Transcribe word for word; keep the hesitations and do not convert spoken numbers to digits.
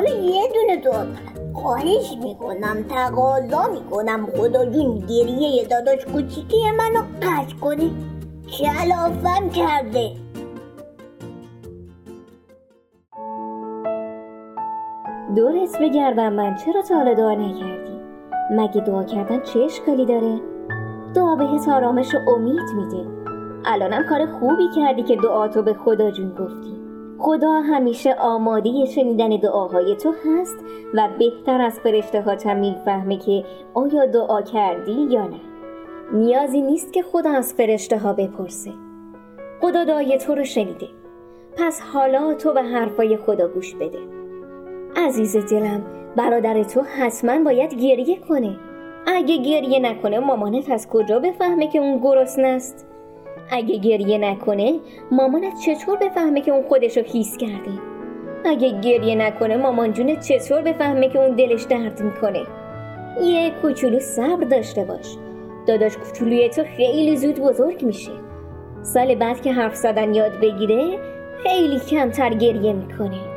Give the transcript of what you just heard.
حالا یه دونه دعا دارم. خواهش میکنم، تقاضا میکنم خدا جون گریه داداش کوچیکی منو قطع کنه. کلافم کرده. دورت بگردم من، چرا تا حالا دعا نکردی؟ مگه دعا کردن چه اشکالی داره؟ دعا بهت آرامش و امید میده. الانم کار خوبی کردی که دعاتو به خدا جون گفتی. خدا همیشه آماده شنیدن دعاهای تو هست و بهتر از فرشته ها هم میفهمه که آیا دعا کردی یا نه. نیازی نیست که خدا از فرشته ها بپرسه. خدا دعای تو رو شنیده. پس حالا تو به حرفای خدا گوش بده. عزیز دلم، برادر تو حتما باید گریه کنه. اگه گریه نکنه مامانت از کجا بفهمه که اون گرسنه است؟ اگه گریه نکنه مامانت چطور بفهمه که اون خودشو خیس کرده؟ اگه گریه نکنه مامان جونت چطور بفهمه که اون دلش درد میکنه؟ یه کوچولو صبر داشته باش. داداش کوچولوی تو خیلی زود بزرگ میشه. سال بعد که حرف زدن یاد بگیره خیلی کمتر گریه میکنه.